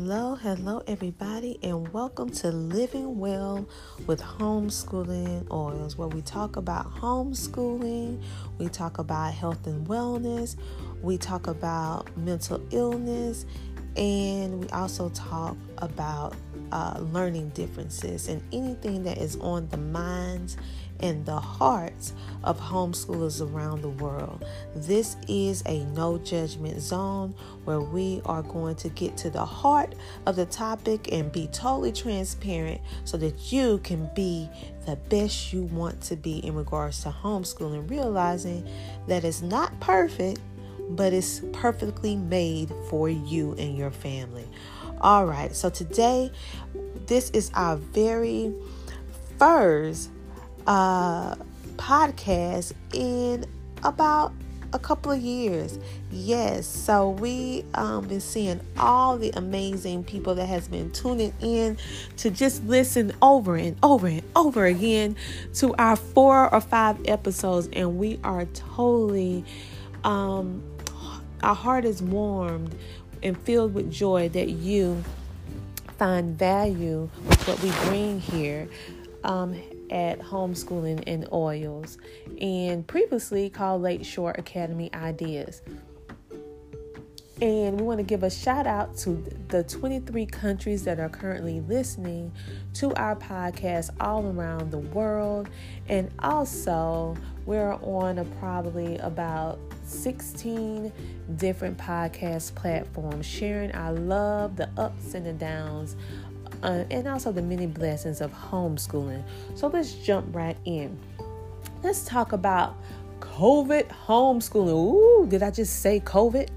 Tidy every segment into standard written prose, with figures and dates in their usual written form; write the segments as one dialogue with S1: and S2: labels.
S1: Hello, everybody, and welcome to Living Well with Homeschooling Oils, where we talk about homeschooling, we talk about health and wellness, we talk about mental illness, and we also talk about learning differences and anything that is on the minds and the hearts of homeschoolers around the world. This is a no judgment zone where we are going to get to the heart of the topic and be totally transparent so that you can be the best you want to be in regards to homeschooling, realizing that it's not perfect, but it's perfectly made for you and your family. All right, so today, this is our very first podcast in about a couple of years. Yes, so we been seeing all the amazing people that has been tuning in to just listen over and over and over again to our 4 or 5 episodes, and we are totally our heart is warmed and filled with joy that you find value with what we bring here at Homeschooling and Oils, and previously called Lakeshore Academy Ideas. And we want to give a shout out to the 23 countries that are currently listening to our podcast all around the world. And also, we're on probably about 16 different podcast platforms, sharing our love, the ups and the downs, and also the many blessings of homeschooling. So let's jump right in. Let's talk about COVID homeschooling. Ooh, did I just say COVID?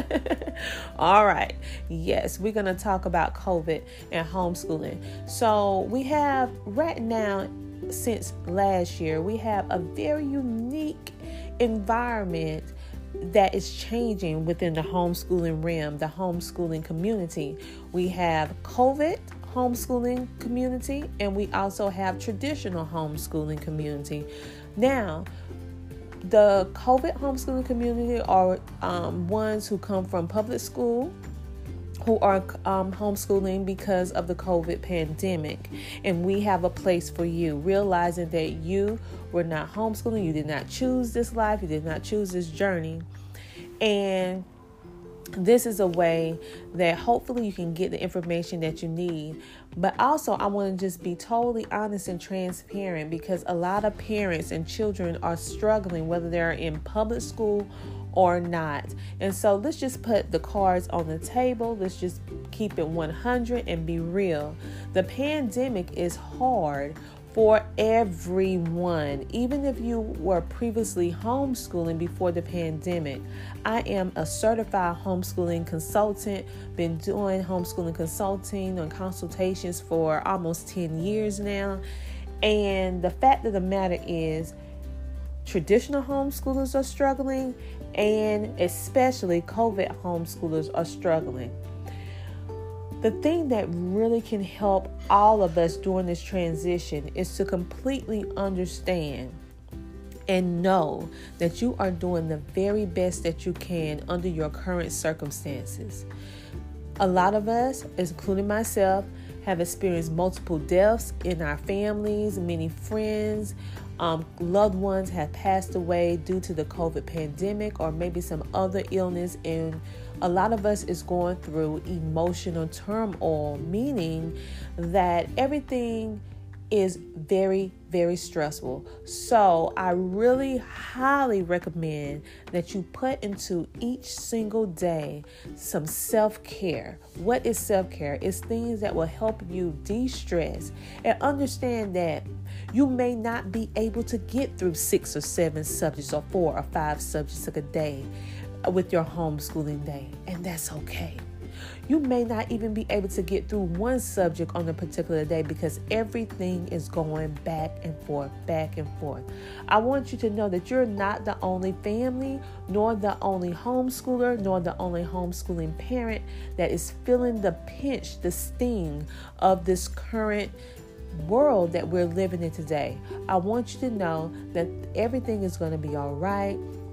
S1: All right. Yes, we're going to talk about COVID and homeschooling. So we have right now, since last year, we have a very unique environment that is changing within the homeschooling realm, the homeschooling community. We have COVID homeschooling community, and we also have traditional homeschooling community. Now, the COVID homeschooling community are ones who come from public school, who are homeschooling because of the COVID pandemic. And we have a place for you, realizing that you were not homeschooling, you did not choose this life, you did not choose this journey. And this is a way that hopefully you can get the information that you need. But also, I want to just be totally honest and transparent, because a lot of parents and children are struggling, whether they're in public school or not. And so let's just put the cards on the table. Let's just keep it 100 and be real. The pandemic is hard for everyone. Even if you were previously homeschooling before the pandemic. I am a certified homeschooling consultant, been doing homeschooling consulting and consultations for almost 10 years now. And the fact of the matter is, traditional homeschoolers are struggling, and especially COVID homeschoolers are struggling. The thing that really can help all of us during this transition is to completely understand and know that you are doing the very best that you can under your current circumstances. A lot of us, including myself, have experienced multiple deaths in our families. Many friends, loved ones have passed away due to the COVID pandemic or maybe some other illness, and a lot of us is going through emotional turmoil, meaning that everything is very, very stressful. So I really highly recommend that you put into each single day some self-care. What is self-care? It's things that will help you de-stress and understand that you may not be able to get through 6 or 7 subjects or 4 or 5 subjects a day with your homeschooling day, and that's okay. You may not even be able to get through one subject on a particular day because everything is going back and forth, back and forth. I want you to know that you're not the only family, nor the only homeschooler, nor the only homeschooling parent that is feeling the pinch, the sting of this current world that we're living in today. I want you to know that everything is going to be all right.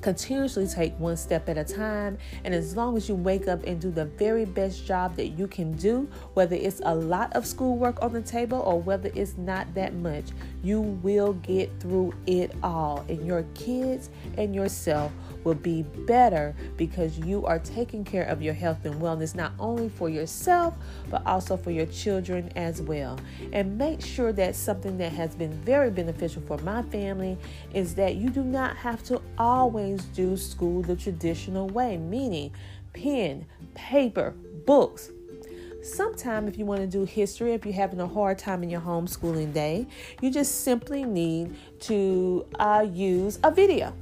S1: Continuously take one step at a time, and as long as you wake up and do the very best job that you can do, whether it's a lot of schoolwork on the table or whether it's not that much, you will get through it all, and your kids and yourself will be better because you are taking care of your health and wellness, not only for yourself, but also for your children as well. And make sure that something that has been very beneficial for my family is that you do not have to always do school the traditional way, meaning pen, paper, books. Sometime if you want to do history, if you're having a hard time in your homeschooling day, you just simply need to use a video.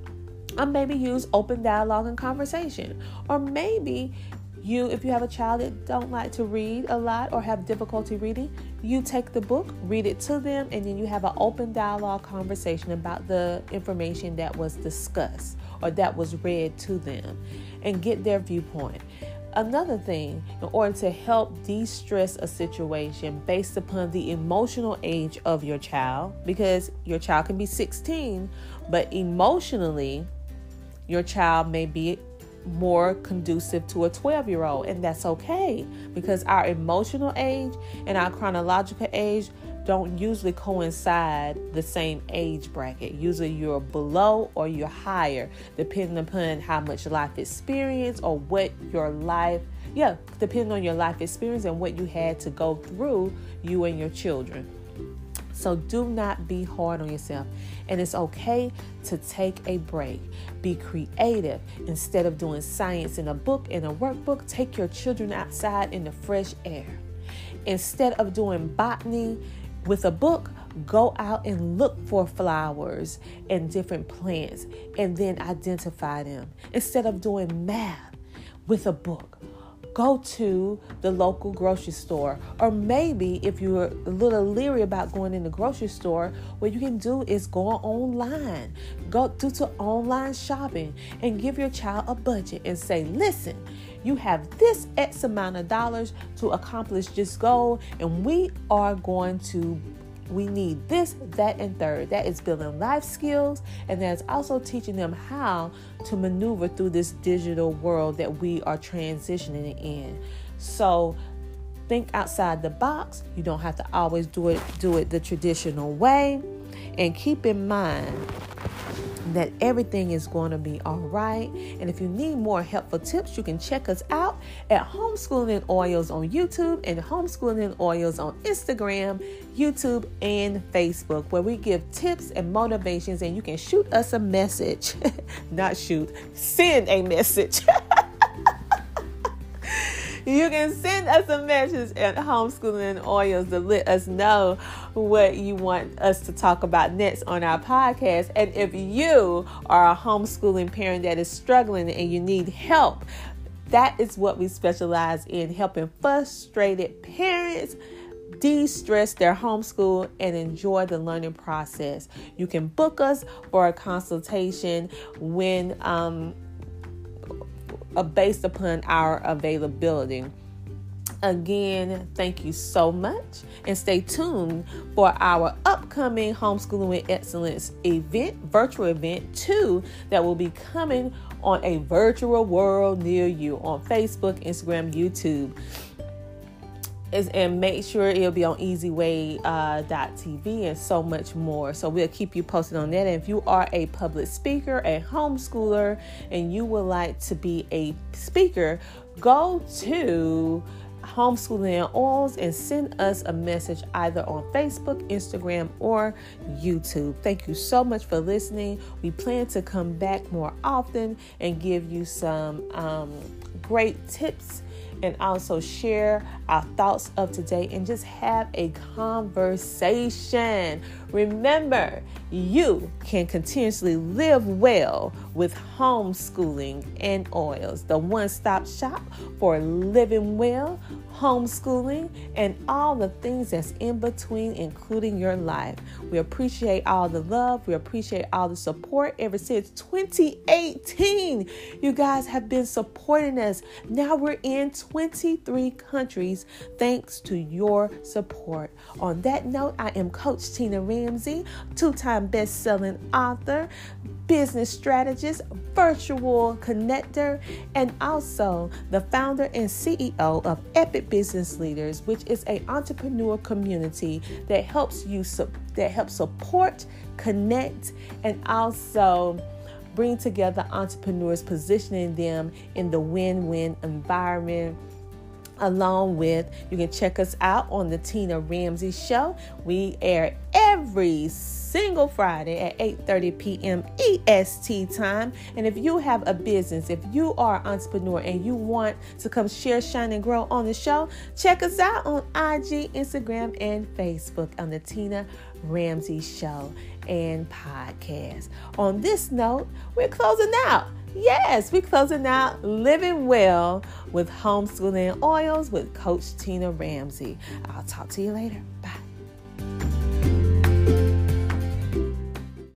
S1: Or maybe use open dialogue and conversation. Or maybe if you have a child that don't like to read a lot or have difficulty reading, you take the book, read it to them, and then you have an open dialogue conversation about the information that was discussed or that was read to them and get their viewpoint. Another thing, in order to help de-stress a situation based upon the emotional age of your child, because your child can be 16, but emotionally, your child may be more conducive to a 12-year-old, and that's okay because our emotional age and our chronological age don't usually coincide the same age bracket. Usually you're below or you're higher, depending upon how much life experience or what your life, depending on your life experience and what you had to go through, you and your children. So do not be hard on yourself. And it's okay to take a break. Be creative. Instead of doing science in a book, in a workbook, take your children outside in the fresh air. Instead of doing botany with a book, go out and look for flowers and different plants and then identify them. Instead of doing math with a book, go to the local grocery store. Or maybe if you're a little leery about going in the grocery store, what you can do is go online. Go to online shopping and give your child a budget and say, listen, you have this X amount of dollars to accomplish this goal, and we need this, that, and third. That is building life skills, and that's also teaching them how to maneuver through this digital world that we are transitioning in. So think outside the box. You don't have to always do it the traditional way. And keep in mind that everything is going to be all right. And if you need more helpful tips, you can check us out at Homeschooling Oils on YouTube and Homeschooling Oils on Instagram, YouTube, and Facebook, where we give tips and motivations, and you can shoot us a message. Send a message. You can send us a message at Homeschooling Oils to let us know what you want us to talk about next on our podcast. And if you are a homeschooling parent that is struggling and you need help, that is what we specialize in, helping frustrated parents de-stress their homeschool and enjoy the learning process. You can book us for a consultation when based upon our availability. Again, thank you so much, and stay tuned for our upcoming Homeschooling with Excellence virtual event 2, that will be coming on a virtual world near you on Facebook, Instagram, YouTube. And make sure it'll be on easyway.tv and so much more. So we'll keep you posted on that. And if you are a public speaker, a homeschooler, and you would like to be a speaker, go to Homeschooling Oils and send us a message either on Facebook, Instagram, or YouTube. Thank you so much for listening. We plan to come back more often and give you some great tips, and also share our thoughts of today and just have a conversation. Remember, you can continuously live well with Homeschooling and Oils, the one-stop shop for living well, homeschooling, and all the things that's in between, including your life. We appreciate all the love. We appreciate all the support ever since 2018. You guys have been supporting us. Now we're in 23 countries thanks to your support. On that note, I am Coach Tina Ramsey, 2-time best-selling author, business strategist, virtual connector, and also the founder and CEO of Epic Business Leaders, which is an entrepreneur community that helps support, connect, and also bring together entrepreneurs, positioning them in the win-win environment. Along with, you can check us out on the Tina Ramsey Show. We air every single Friday at 8:30 p.m. EST time. And if you have a business, if you are an entrepreneur and you want to come share, shine, and grow on the show, check us out on IG, Instagram, and Facebook on the Tina Ramsey Show and podcast. On this note, we're closing out. Yes, we're closing out Living Well with Homeschooling Oils with Coach Tina Ramsey. I'll talk to you later. Bye.